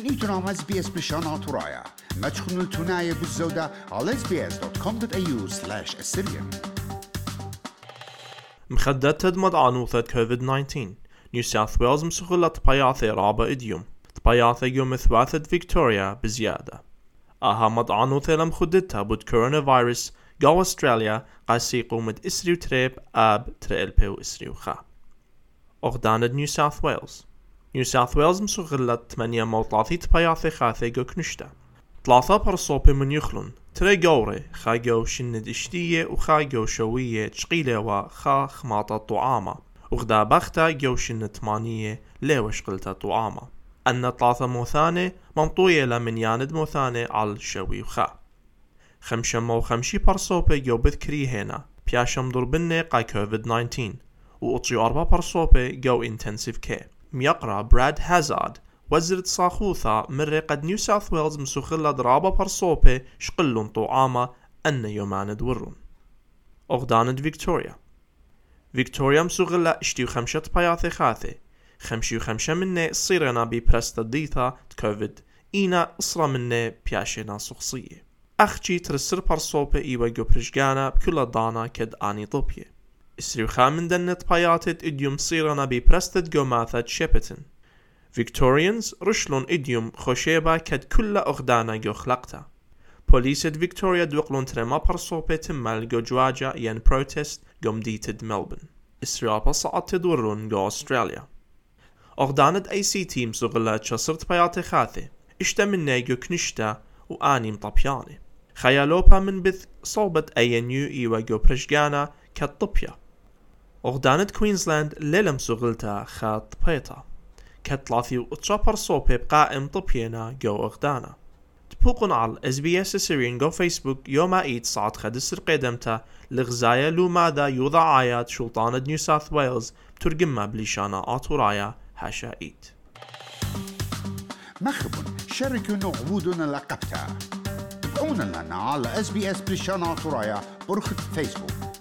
إيتنا SBS بلشان طرايا ما تشخنوا التناية بالزودة على sbs.com.au/Assyrian. مخدت تدمد عنوثة كوفيد-19 نيو ساوث ويلز مسخلة طبيعثة رابع إديوم طبيعثة يوم ثواثة فيكتوريا بزيادة مد عنوثة لم خدتها بود كورونا فيروس قاو أستراليا قاسيقو مد إسريو تريب آب تريلبيو إسريو خا أغداند نيو ساوث ويلز مسخلة 8 موطلاثي طبيعثة خاثة جو كنشتا 3 برصوبة من يخلون تري قوري خاقو شند اشتية وخاقو شوية تشقيلة وخا خماطة طعامة وغدا بختا جو شند 8 ليوش قلتا طعامة أن 3 موثانة منطوية لمن ياند موثانة على شوي وخا 5 برصوبة جو بذكري هنا بياشم ضربنة قا كوفيد-19 وأطيو 4 برصوبة جو انتنسيف كي ميقرأ براد هازارد وزيرة صاخوثة من قد نيو ساوث ويلز مسوخلة درابة برصوبة شقلون طعامة أن يومان دورون أغداند فيكتوريا مسوخلة اشتيو 5 بياثي خاثي 5 منه صيرنا ببرست ديثا كوفيد إينا إصرا منه بياشينا شخصية أخشي ترسر برصوبة إيوة جو برشقانا بكل دانا كد آني طوبية إسريو خامن دنت بياتت إديوم صيرنا ببرست جوماثة شيبتن فيكتوريانز رشلون إديوم خوشيبا كد كل أغدانا جو خلقتا بوليسة فيكتوريا دوقلون ترما برصوبة تمال جو جواجا ين بروتست جو مديتد ملبن إسريابا صعد تدورون جو أستراليا أغدانت أي سي تيم سغلات شصرت بياتي خاثي اشتا من نيجو كنشتا وآني مطبياني خيالوبا من بث صوبت أي نيو إيوا جو برشقانا كالطبيا أغدانت كوينزلاند ليلم سغلتا خاط بيتا كتلاثي وتشابر صوبي بقائم طبينا جو أغدانا تبوقن على SBS Assyrian جو فيسبوك يوم عيد صعد خدسر قدمتا لغزايا لو ماذا يوضع آيات شلطانة نيو ساوث ويلز بترجمها بليشانا آطورايا هاشا إيد مخبون شاركوا نعبودنا لقبتا تابعونا لنا على SBS بلشان طرايا برخة فيسبوك.